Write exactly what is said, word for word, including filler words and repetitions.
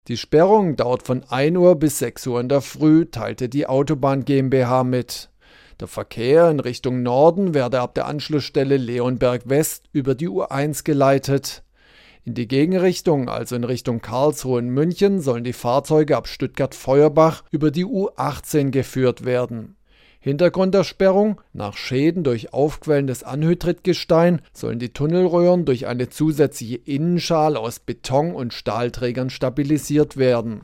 Die Sperrung dauert von ein Uhr bis sechs Uhr in der Früh, teilte die Autobahn GmbH mit. Der Verkehr in Richtung Norden werde ab der Anschlussstelle Leonberg West über die U eins geleitet. In die Gegenrichtung, also in Richtung Karlsruhe und München, sollen die Fahrzeuge ab Stuttgart-Feuerbach über die U achtzehn geführt werden. Hintergrund der Sperrung: Nach Schäden durch aufquellendes Anhydritgestein sollen die Tunnelröhren durch eine zusätzliche Innenschale aus Beton und Stahlträgern stabilisiert werden.